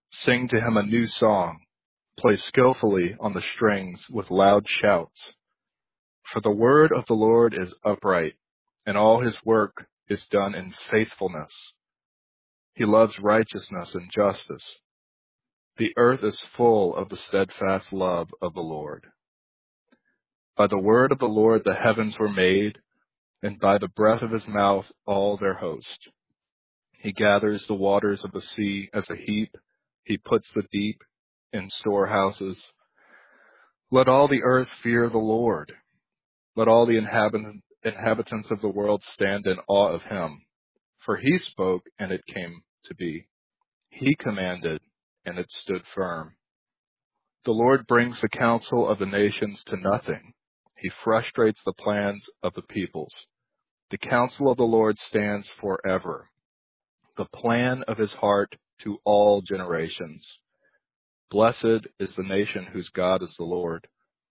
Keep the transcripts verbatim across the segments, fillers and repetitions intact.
Sing to him a new song. Play skillfully on the strings with loud shouts. For the word of the Lord is upright, and all his work is done in faithfulness. He loves righteousness and justice. The earth is full of the steadfast love of the Lord. By the word of the Lord the heavens were made, and by the breath of his mouth all their host. He gathers the waters of the sea as a heap. He puts the deep in storehouses. Let all the earth fear the Lord. Let all the inhabit- inhabitants of the world stand in awe of him. For he spoke, and it came to be. He commanded, and it stood firm. The Lord brings the counsel of the nations to nothing. He frustrates the plans of the peoples. The counsel of the Lord stands forever, the plan of his heart to all generations. Blessed is the nation whose God is the Lord,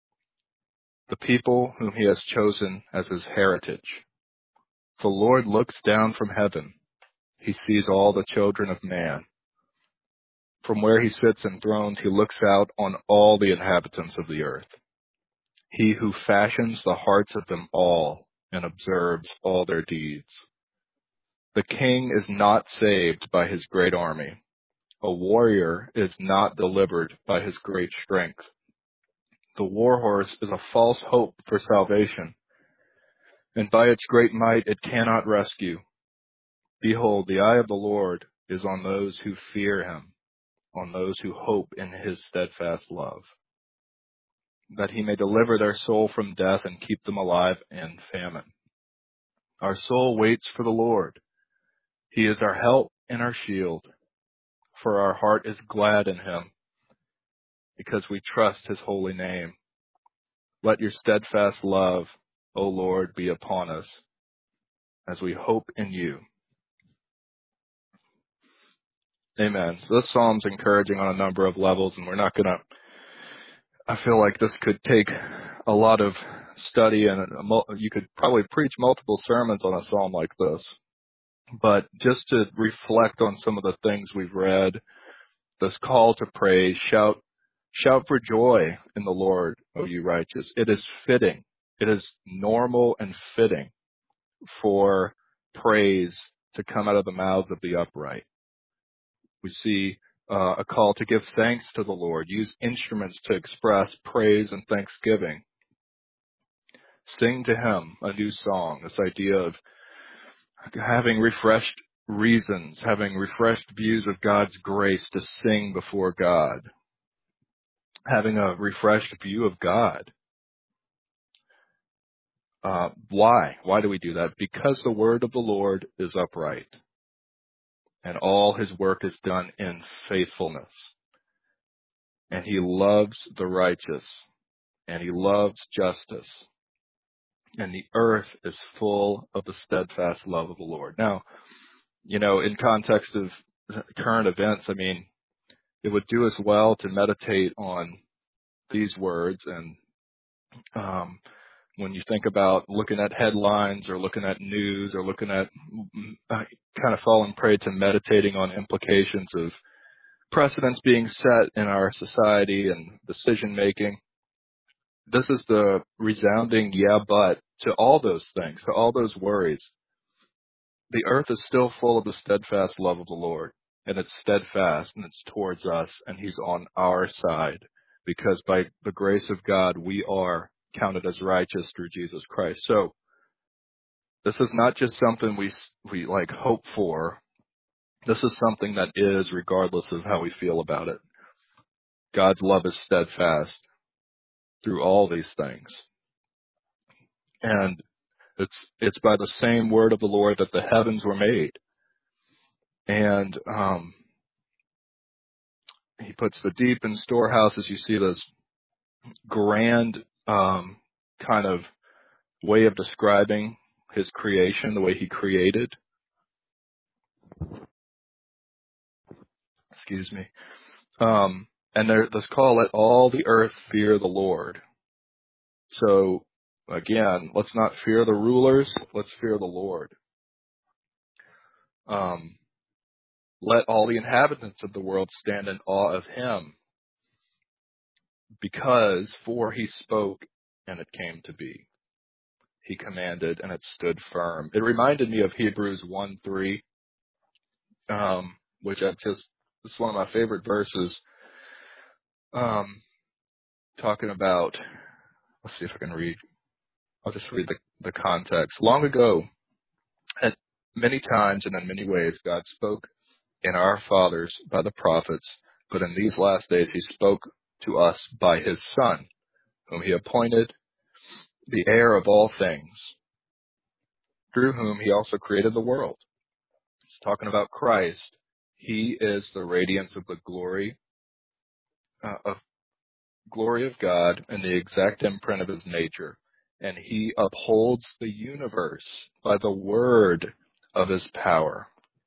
the people whom he has chosen as his heritage. The Lord looks down from heaven. He sees all the children of man. From where he sits enthroned, he looks out on all the inhabitants of the earth. He who fashions the hearts of them all and observes all their deeds. The king is not saved by his great army. A warrior is not delivered by his great strength. The war horse is a false hope for salvation, and by its great might it cannot rescue. Behold, the eye of the Lord is on those who fear him, on those who hope in his steadfast love, that he may deliver their soul from death and keep them alive in famine. Our soul waits for the Lord. He is our help and our shield, for our heart is glad in him, because we trust his holy name. Let your steadfast love, O Lord, be upon us, as we hope in you. Amen. So this psalm's encouraging on a number of levels, and we're not going to, I feel like this could take a lot of study, and you could probably preach multiple sermons on a psalm like this. But just to reflect on some of the things we've read, this call to praise, shout, shout for joy in the Lord, O you righteous. It is fitting. It is normal and fitting for praise to come out of the mouths of the upright. We see uh, a call to give thanks to the Lord, use instruments to express praise and thanksgiving. Sing to him a new song, this idea of having refreshed reasons, having refreshed views of God's grace to sing before God, having a refreshed view of God. Uh, why? Why do we do that? Because the word of the Lord is upright, and all his work is done in faithfulness. And he loves the righteous, and he loves justice. And the earth is full of the steadfast love of the Lord. Now, you know, in context of current events, I mean, it would do us well to meditate on these words. And um, when you think about looking at headlines or looking at news or looking at uh, kind of falling prey to meditating on implications of precedents being set in our society and decision making, this is the resounding yeah, but to all those things, to all those worries. The earth is still full of the steadfast love of the Lord, and it's steadfast, and it's towards us, and he's on our side, because by the grace of God, we are counted as righteous through Jesus Christ. So this is not just something we we like hope for. This is something that is, regardless of how we feel about it. God's love is steadfast through all these things. And it's it's by the same word of the Lord that the heavens were made. And um, he puts the deep in storehouses. You see this grand um, kind of way of describing his creation, the way he created. Excuse me. Um, and there, this call, let all the earth fear the Lord. So again, let's not fear the rulers. Let's fear the Lord. Um, Let all the inhabitants of the world stand in awe of him, because for he spoke and it came to be. He commanded and it stood firm. It reminded me of Hebrews one three, um, which I just, it's one of my favorite verses, um, talking about, let's see if I can read, I'll just read the, the context. Long ago, at many times and in many ways, God spoke in our fathers by the prophets, but in these last days he spoke to us by his Son, whom he appointed the heir of all things, through whom he also created the world. It's talking about Christ. He is the radiance of the glory uh, of glory of God and the exact imprint of his nature, and he upholds the universe by the word of his power.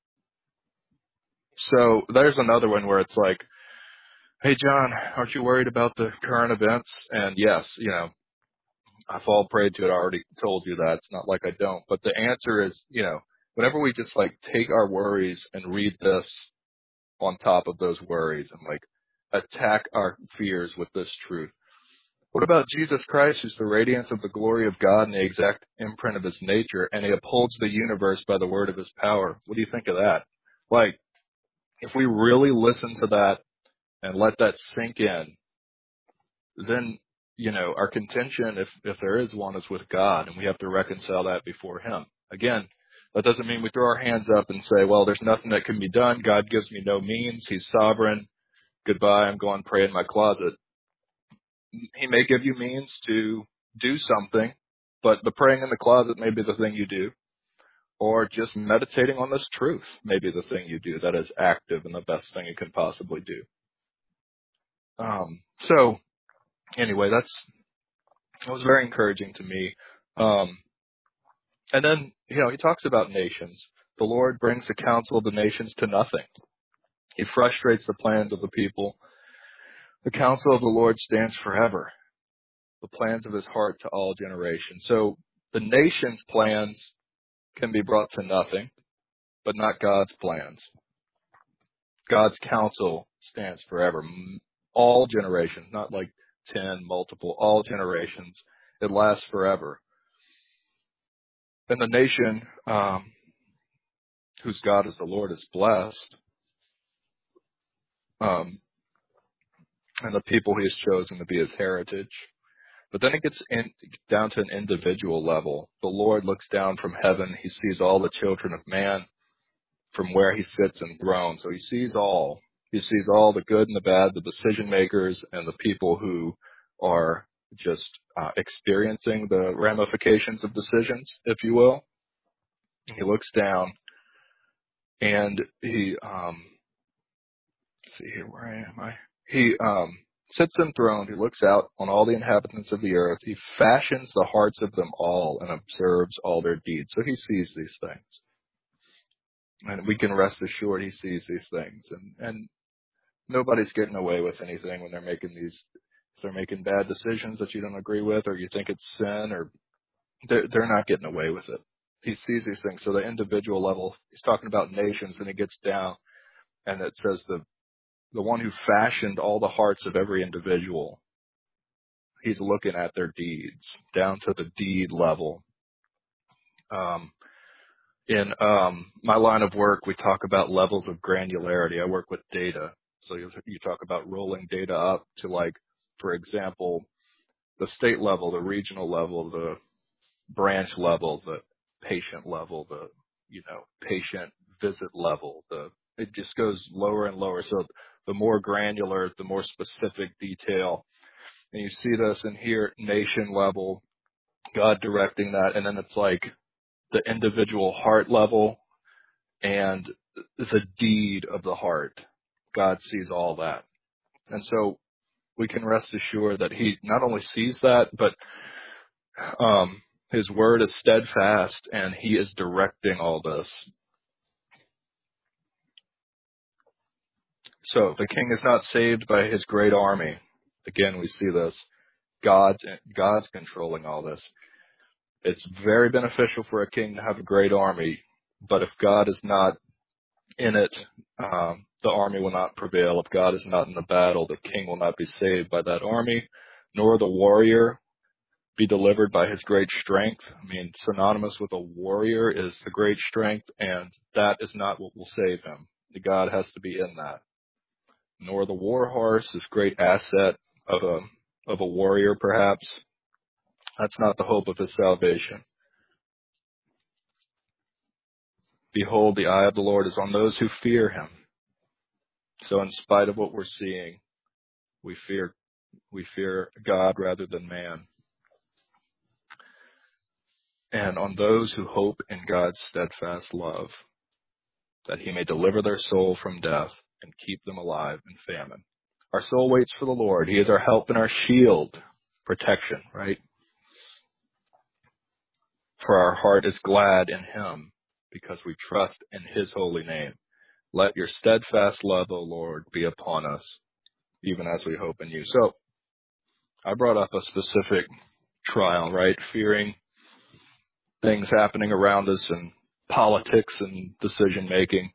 So there's another one where it's like, hey, John, aren't you worried about the current events? And yes, you know, I've all prayed to it. I already told you that. It's not like I don't. But the answer is, you know, whenever we just like take our worries and read this on top of those worries and like attack our fears with this truth. What about Jesus Christ, who's the radiance of the glory of God and the exact imprint of his nature, and he upholds the universe by the word of his power? What do you think of that? Like, if we really listen to that and let that sink in, then, you know, our contention, if, if there is one, is with God, and we have to reconcile that before him. Again, that doesn't mean we throw our hands up and say, well, there's nothing that can be done. God gives me no means. He's sovereign. Goodbye. I'm going to pray in my closet. He may give you means to do something, but the praying in the closet may be the thing you do, or just meditating on this truth may be the thing you do that is active and the best thing you can possibly do. Um, so anyway, that's, it was very encouraging to me. Um, and then, you know, he talks about nations. The Lord brings the counsel of the nations to nothing. He frustrates the plans of the people. The counsel of the Lord stands forever, the plans of his heart to all generations. So the nation's plans can be brought to nothing, but not God's plans. God's counsel stands forever. All generations, not like ten, multiple, all generations. It lasts forever. And the nation, um, whose God is the Lord, is blessed. Um, and the people he has chosen to be his heritage. But then it gets in, down to an individual level. The Lord looks down from heaven. He sees all the children of man from where he sits enthroned. So he sees all. He sees all the good and the bad, the decision makers and the people who are just uh, experiencing the ramifications of decisions, if you will. He looks down and he, um, let's see here, where am I? He um, sits enthroned. He looks out on all the inhabitants of the earth. He fashions the hearts of them all and observes all their deeds. So he sees these things. And we can rest assured he sees these things. And, and nobody's getting away with anything when they're making these, if they're making bad decisions that you don't agree with, or you think it's sin, or they're, they're not getting away with it. He sees these things. So the individual level, he's talking about nations, and he gets down and it says the, the one who fashioned all the hearts of every individual, he's looking at their deeds down to the deed level. Um, in um, my line of work, we talk about levels of granularity. I work with data. So you, you talk about rolling data up to, like, for example, the state level, the regional level, the branch level, the patient level, the, you know, patient visit level. The it just goes lower and lower. So the more granular, the more specific detail. And you see this in here, nation level, God directing that. And then it's like the individual heart level and the deed of the heart. God sees all that. And so we can rest assured that he not only sees that, but um, his word is steadfast and he is directing all this. So the king is not saved by his great army. Again, we see this. God's, God's controlling all this. It's very beneficial for a king to have a great army, but if God is not In it, um, the army will not prevail. If God is not in the battle, the king will not be saved by that army, nor the warrior be delivered by his great strength. I mean, synonymous with a warrior is the great strength, and that is not what will save him. The God has to be in that. Nor the war horse, this great asset of a of a warrior, perhaps. That's not the hope of his salvation. Behold, the eye of the Lord is on those who fear him. So in spite of what we're seeing, we fear we fear God rather than man. And on those who hope in God's steadfast love, that he may deliver their soul from death and keep them alive in famine. Our soul waits for the Lord. He is our help and our shield, protection, right? For our heart is glad in him because we trust in his holy name. Let your steadfast love, O Lord, be upon us, even as we hope in you. So I brought up a specific trial, right? Fearing things happening around us and politics and decision making.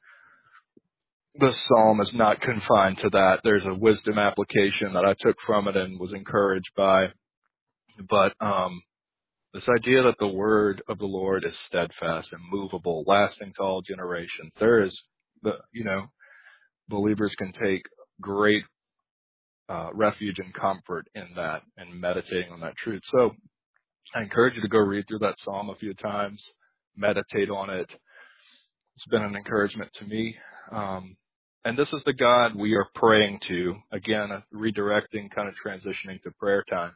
This psalm is not confined to that. There's a wisdom application that I took from it and was encouraged by. But um, this idea that the word of the Lord is steadfast and movable, lasting to all generations. There is, the you know, believers can take great uh, refuge and comfort in that and meditating on that truth. So I encourage you to go read through that psalm a few times, meditate on it. It's been an encouragement to me. Um, and this is the God we are praying to. Again, redirecting, kind of transitioning to prayer time.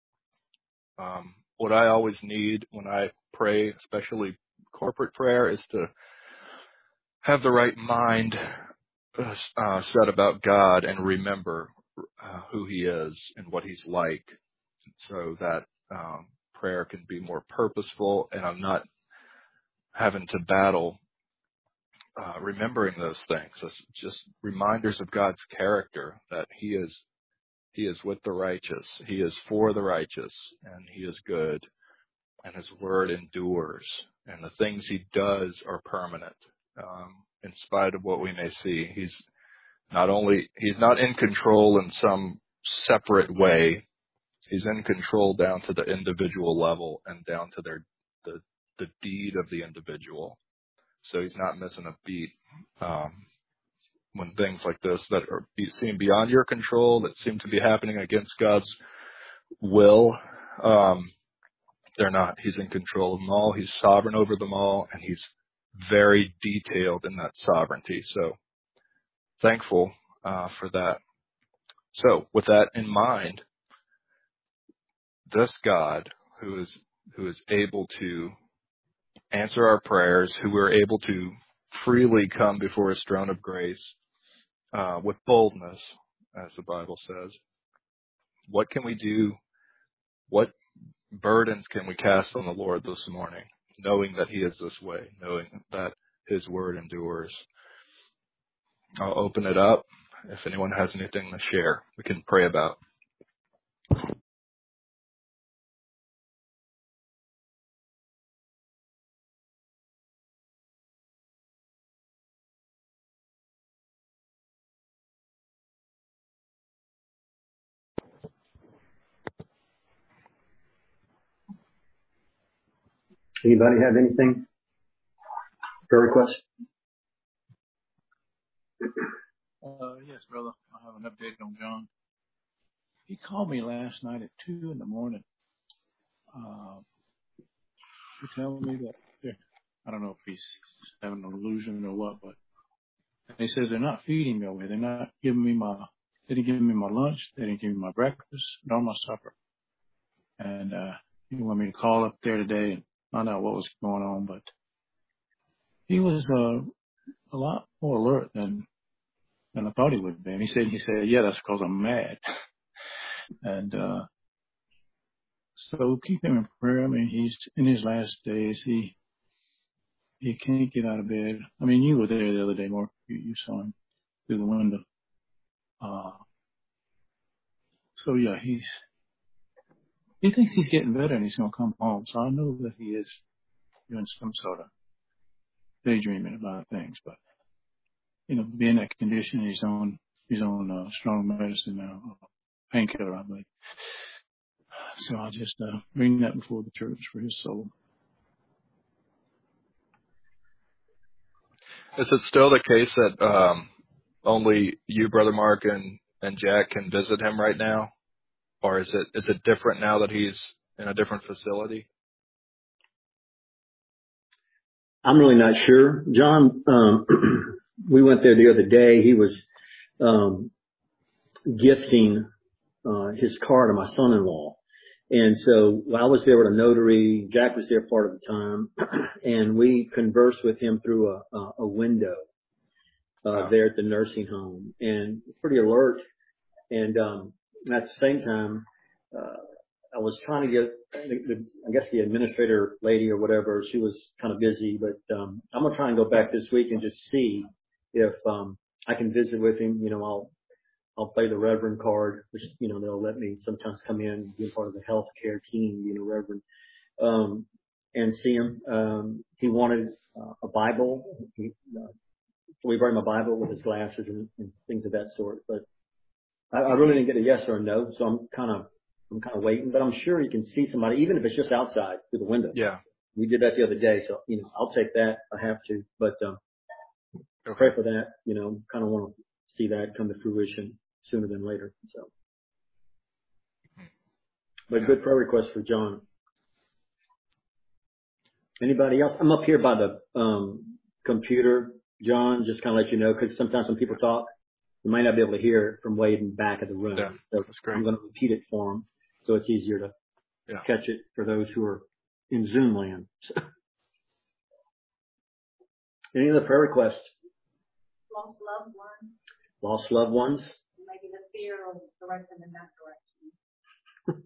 Um, what I always need when I pray, especially corporate prayer, is to have the right mind uh, set about God and remember uh, who he is and what he's like, so that um, prayer can be more purposeful and I'm not having to battle uh, remembering those things. It's just reminders of God's character, that he is he is with the righteous, he is for the righteous, and he is good, and his word endures, and the things he does are permanent. Um, in spite of what we may see, he's not only he's not in control in some separate way. He's in control down to the individual level and down to their the the deed of the individual. So he's not missing a beat. Um, when things like this that are be, seem beyond your control, that seem to be happening against God's will, um, they're not. He's in control of them all. He's sovereign over them all, and he's very detailed in that sovereignty. So thankful uh, for that. So with that in mind, this God who is who is able to answer our prayers, who we're able to freely come before his throne of grace uh, with boldness, as the Bible says. What can we do? What burdens can we cast on the Lord this morning, knowing that he is this way, knowing that his word endures? I'll open it up. If anyone has anything to share, we can pray about. Anybody have anything? Prayer request? Uh, yes, brother. I have an update on John. He called me last night at two in the morning uh, to tell me that they're, I don't know if he's having an illusion or what, but he says they're not feeding me over here. They're not giving me my, they didn't give me my lunch. They didn't give me my breakfast, nor my supper. And uh, he wanted me to call up there today and find out what was going on. But he was uh, a lot more alert than than I thought he would be. And he said, he said, yeah, that's because I'm mad. And uh, so keep him in prayer. I mean, he's in his last days. He he can't get out of bed. I mean, you were there the other day, Mark. You, you saw him through the window. Uh, so yeah, he's he thinks he's getting better and he's going to come home. So I know that he is doing some sort of daydreaming about things. But you know, be in that condition. He's on, he's on uh, strong medicine now, uh, painkiller, I believe. So I'll just uh, bring that before the church for his soul. Is it still the case that um, only you, Brother Mark, and, and Jack can visit him right now? Or is it is it different now that he's in a different facility? I'm really not sure. John, um, we went there the other day. He was um, gifting uh, his car to my son-in-law. And so I was there with a notary. Jack was there part of the time. And we conversed with him through a, a, a window uh, wow. there at the nursing home. And pretty alert. And um, at the same time, uh, I was trying to get, the, the, I guess the administrator lady or whatever, she was kind of busy, but um, I'm going to try and go back this week and just see if um, I can visit with him. You know, I'll I'll play the Reverend card, which, you know, they'll let me sometimes come in and be part of the healthcare team, being a Reverend, um, and see him. Um, he wanted uh, a Bible. He, uh, so we brought him a Bible with his glasses and, and things of that sort. But I, I really didn't get a yes or a no, so I'm kind of I'm kind of waiting, but I'm sure you can see somebody, even if it's just outside through the window. Yeah. We did that the other day, so, you know, I'll take that. I have to, but, um, okay. Pray for that. You know, kind of want to see that come to fruition sooner than later. So, but good prayer request for John. Anybody else? I'm up here by the, um, computer, John, just kind of let you know, because sometimes when people talk, you might not be able to hear it from way in the back of the room. Yeah, so that's great. I'm going to repeat it for them, so it's easier to yeah. catch it for those who are in Zoom land. So. Any other prayer requests? Lost loved ones. Lost loved ones. Maybe the fear will direct them in that direction.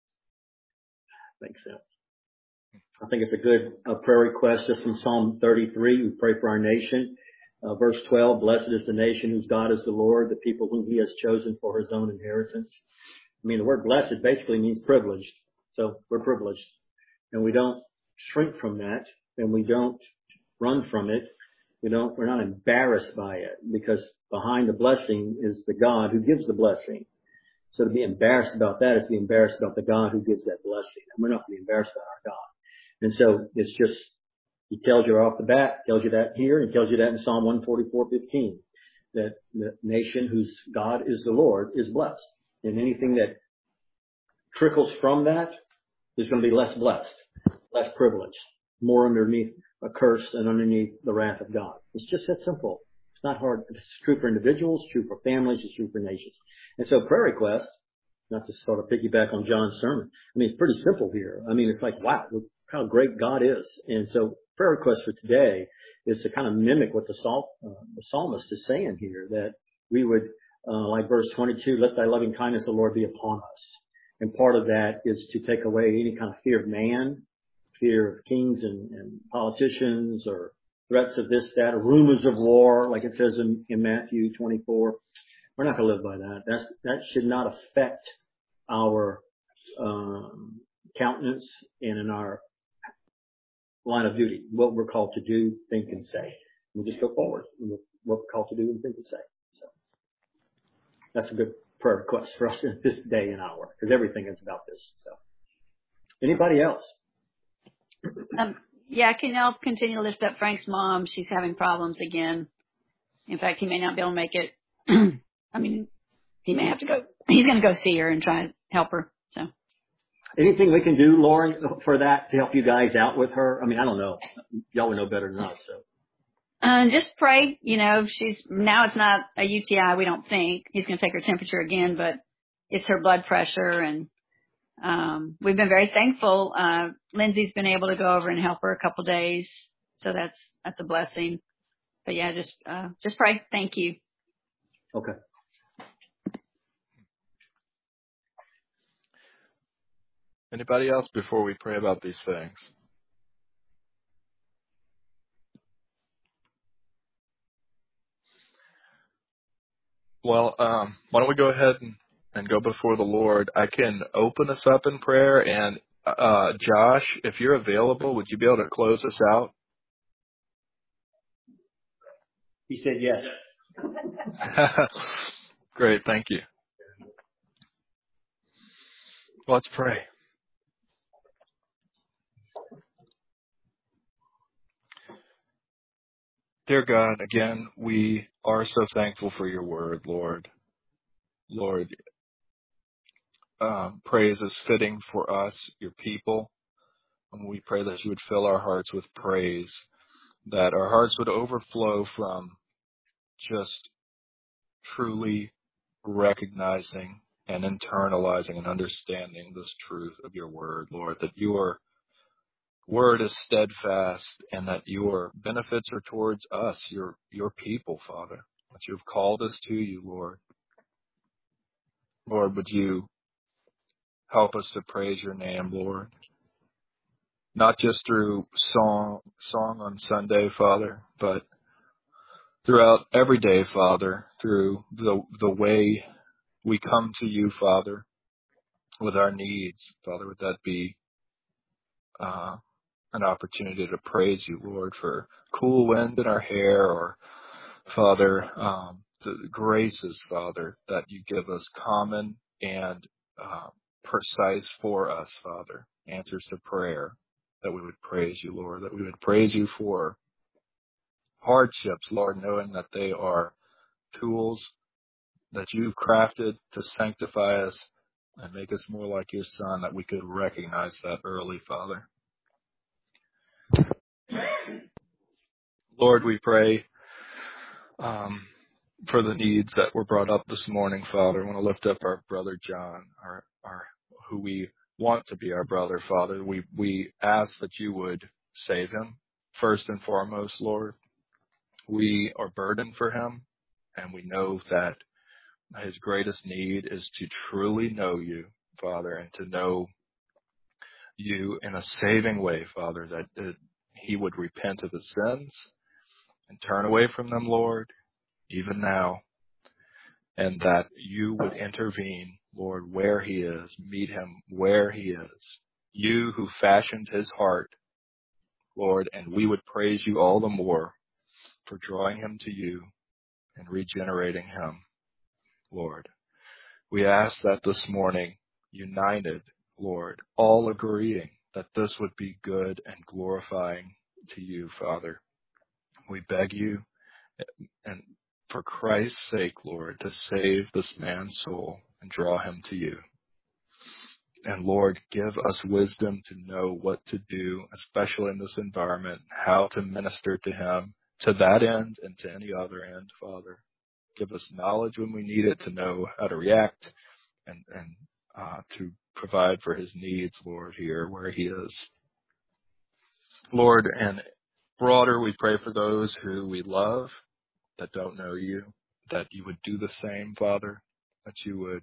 Makes sense. I think it's a good uh, prayer request just from Psalm thirty-three. We pray for our nation. Uh, verse twelve, blessed is the nation whose God is the Lord, the people whom he has chosen for his own inheritance. I mean, the word blessed basically means privileged. So we're privileged. And we don't shrink from that, and we don't run from it. We don't, we're not embarrassed by it, because behind the blessing is the God who gives the blessing. So to be embarrassed about that is to be embarrassed about the God who gives that blessing. And we're not going to be embarrassed about our God. And so it's just, he tells you off the bat, tells you that here, and tells you that in Psalm one forty-four fifteen, that the nation whose God is the Lord is blessed. And anything that trickles from that is going to be less blessed, less privileged, more underneath a curse and underneath the wrath of God. It's just that simple. It's not hard. It's true for individuals, it's true for families, it's true for nations. And so prayer request, not to sort of piggyback on John's sermon, I mean, it's pretty simple here. I mean, it's like, wow, look how great God is. And so prayer request for today is to kind of mimic what the, psal- uh, the psalmist is saying here, that we would, uh, like verse twenty-two, let thy loving kindness, O Lord, be upon us. And part of that is to take away any kind of fear of man, fear of kings and, and politicians, or threats of this, that, or rumors of war, like it says in, in Matthew twenty-four. We're not going to live by that. That's, that should not affect our um, countenance and in our line of duty, what we're called to do, think, and say. We just go forward with what we're called to do and think and say. So that's a good prayer request for us in this day and hour, because everything is about this. So anybody else? Um, yeah, can y'all continue to lift up Frank's mom? She's having problems again. In fact, he may not be able to make it. I mean, he may have to go. He's going to go see her and try to help her. So, anything we can do, Lauren, for that to help you guys out with her? I mean, I don't know. Y'all would know better than us. So, uh, just pray. You know, she's now it's not a U T I. We don't think he's going to take her temperature again, but it's her blood pressure, and um, we've been very thankful. Uh, Lindsay's been able to go over and help her a couple days, so that's that's a blessing. But yeah, just uh, just pray. Thank you. Okay. Anybody else before we pray about these things? Well, um, why don't we go ahead and, and go before the Lord? I can open us up in prayer, and uh, Josh, if you're available, would you be able to close us out? He said yes. Great, thank you. Let's pray. Dear God, again, we are so thankful for your word, Lord. Lord, um, praise is fitting for us, your people. And we pray that you would fill our hearts with praise, that our hearts would overflow from just truly recognizing and internalizing and understanding this truth of your word, Lord, that your word is steadfast and that your benefits are towards us, your your people, Father, that you have called us to you, Lord. Lord, would you help us to praise your name, Lord, not just through song song on Sunday, Father, but throughout every day, Father, through the the way we come to you, Father, with our needs, Father. Would that be uh, an opportunity to praise you, Lord, for cool wind in our hair, or Father, um, the graces, Father, that you give us, common and uh, precise for us, Father, answers to prayer, that we would praise you, Lord, that we would praise you for hardships, Lord, knowing that they are tools that you've crafted to sanctify us and make us more like your Son, that we could recognize that early, Father. Lord, we pray um, for the needs that were brought up this morning, Father. I want to lift up our brother John, our, our who we want to be our brother, Father. We we ask that you would save him first and foremost, Lord. We are burdened for him, and we know that his greatest need is to truly know you, Father, and to know you in a saving way, Father, that, that he would repent of his sins and turn away from them, Lord, even now, and that you would intervene, Lord, where he is, meet him where he is. You who fashioned his heart, Lord, and we would praise you all the more for drawing him to you and regenerating him, Lord. We ask that this morning, united, Lord, all agreeing that this would be good and glorifying to you, Father. We beg you, and for Christ's sake, Lord, to save this man's soul and draw him to you. And Lord, give us wisdom to know what to do, especially in this environment, how to minister to him to that end and to any other end, Father. Give us knowledge when we need it to know how to react and, and uh, to provide for his needs, Lord, here where he is. Lord, and broader, we pray for those who we love that don't know you, that you would do the same, Father, that you would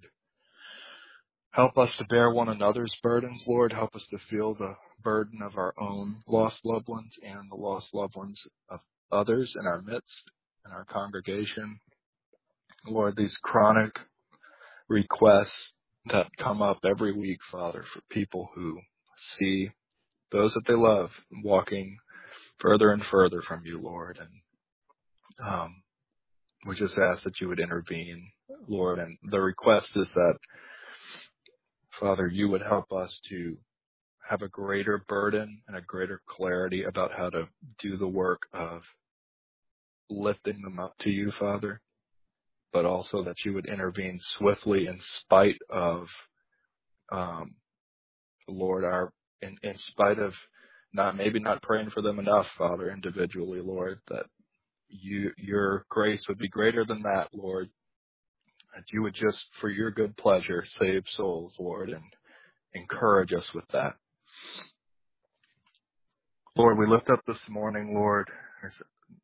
help us to bear one another's burdens, Lord. Help us to feel the burden of our own lost loved ones and the lost loved ones of others in our midst, in our congregation. Lord, these chronic requests that come up every week, Father, for people who see those that they love walking further and further from you, Lord. And um, we just ask that you would intervene, Lord. And the request is that, Father, you would help us to have a greater burden and a greater clarity about how to do the work of lifting them up to you, Father, but also that you would intervene swiftly in spite of, um, Lord, our in, in spite of not maybe not praying for them enough, Father, individually, Lord, that you your grace would be greater than that, Lord, that you would just, for your good pleasure, save souls, Lord, and encourage us with that. Lord, we lift up this morning, Lord. There's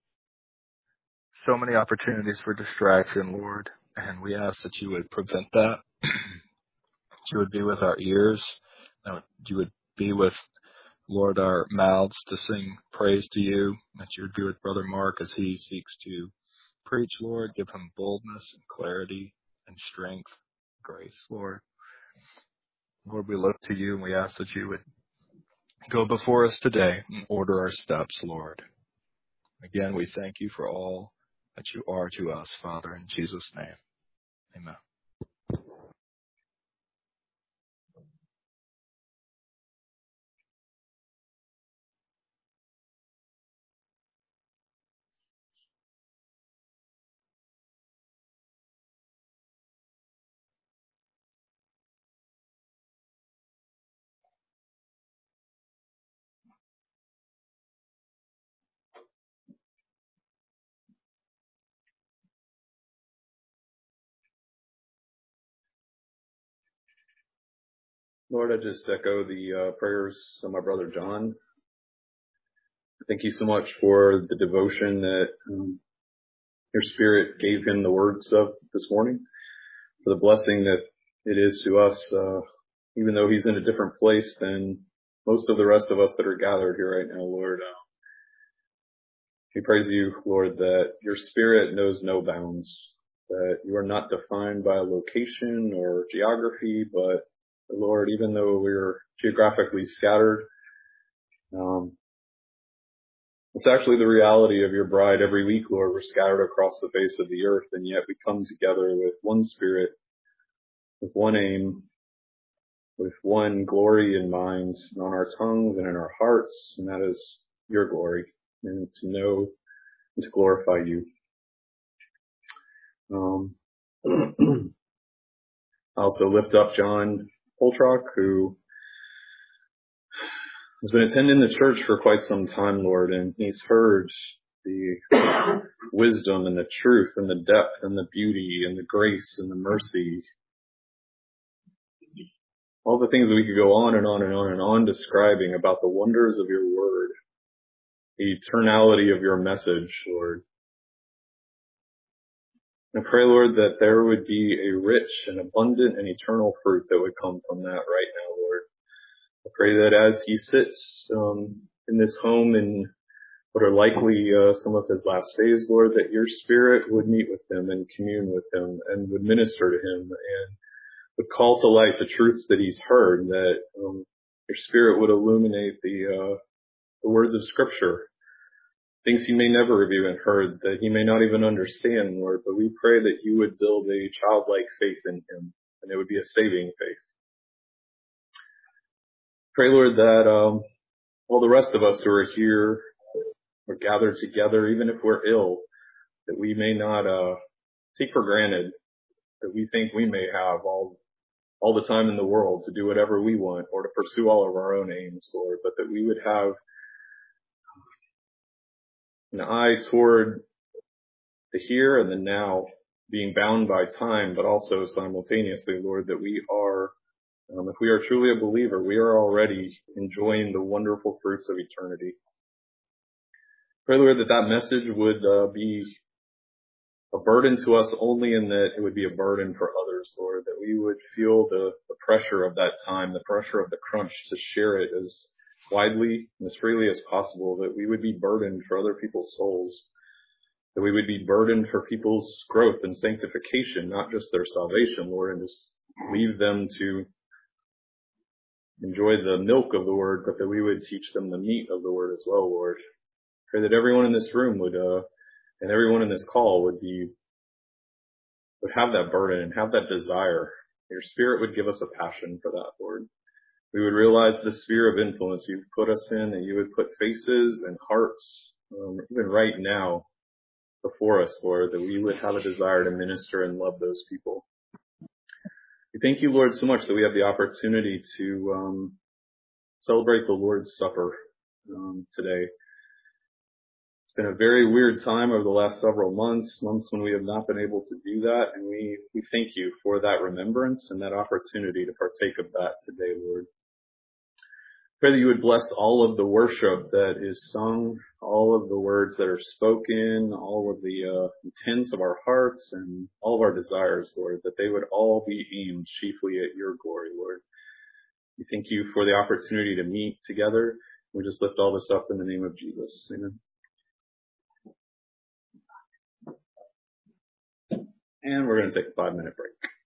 so many opportunities for distraction, Lord, and we ask that you would prevent that. That you would be with our ears, that you would be with, Lord, our mouths to sing praise to you, that you would be with Brother Mark as he seeks to preach, Lord. Give him boldness and clarity and strength, grace, Lord. Lord, we look to you and we ask that you would go before us today and order our steps, Lord. Again, we thank you for all that you are to us, Father, in Jesus' name. Amen. Lord, I just echo the uh, prayers of my brother John. Thank you so much for the devotion that um, your Spirit gave him the words of this morning, for the blessing that it is to us, uh, even though he's in a different place than most of the rest of us that are gathered here right now, Lord. Uh, we praise you, Lord, that your Spirit knows no bounds, that you are not defined by location or geography, but Lord, even though we're geographically scattered, um, it's actually the reality of your bride every week, Lord. We're scattered across the face of the earth, and yet we come together with one Spirit, with one aim, with one glory in mind, and on our tongues and in our hearts, and that is your glory, and to know and to glorify you. Um, I also lift up John Poltrock, who has been attending the church for quite some time, Lord, and he's heard the wisdom and the truth and the depth and the beauty and the grace and the mercy, all the things that we could go on and on and on and on describing about the wonders of your word, the eternality of your message, Lord. I pray, Lord, that there would be a rich and abundant and eternal fruit that would come from that right now, Lord. I pray that as he sits um, in this home in what are likely uh, some of his last days, Lord, that your Spirit would meet with him and commune with him and would minister to him and would call to light the truths that he's heard, that um, your Spirit would illuminate the, uh, the words of Scripture, things he may never have even heard, that he may not even understand, Lord, but we pray that you would build a childlike faith in him, and it would be a saving faith. Pray, Lord, that um, all the rest of us who are here, we're gathered together, even if we're ill, that we may not uh, take for granted that we think we may have all all the time in the world to do whatever we want or to pursue all of our own aims, Lord, but that we would have an eye toward the here and the now, being bound by time, but also simultaneously, Lord, that we are, um, if we are truly a believer, we are already enjoying the wonderful fruits of eternity. Pray, Lord, that that message would uh, be a burden to us only in that it would be a burden for others, Lord, that we would feel the, the pressure of that time, the pressure of the crunch to share it as widely and as freely as possible, that we would be burdened for other people's souls, that we would be burdened for people's growth and sanctification, not just their salvation, Lord, and just leave them to enjoy the milk of the word, but that we would teach them the meat of the word as well, Lord. Pray that everyone in this room would, uh, and everyone in this call would be, would have that burden and have that desire. Your Spirit would give us a passion for that, Lord. We would realize the sphere of influence you've put us in, and you would put faces and hearts, um, even right now, before us, Lord, that we would have a desire to minister and love those people. We thank you, Lord, so much that we have the opportunity to um, celebrate the Lord's Supper um, today. It's been a very weird time over the last several months, months when we have not been able to do that, and we, we thank you for that remembrance and that opportunity to partake of that today, Lord. Pray that you would bless all of the worship that is sung, all of the words that are spoken, all of the uh, intents of our hearts and all of our desires, Lord, that they would all be aimed chiefly at your glory, Lord. We thank you for the opportunity to meet together. We just lift all this up in the name of Jesus. Amen. And we're going to take a five minute break.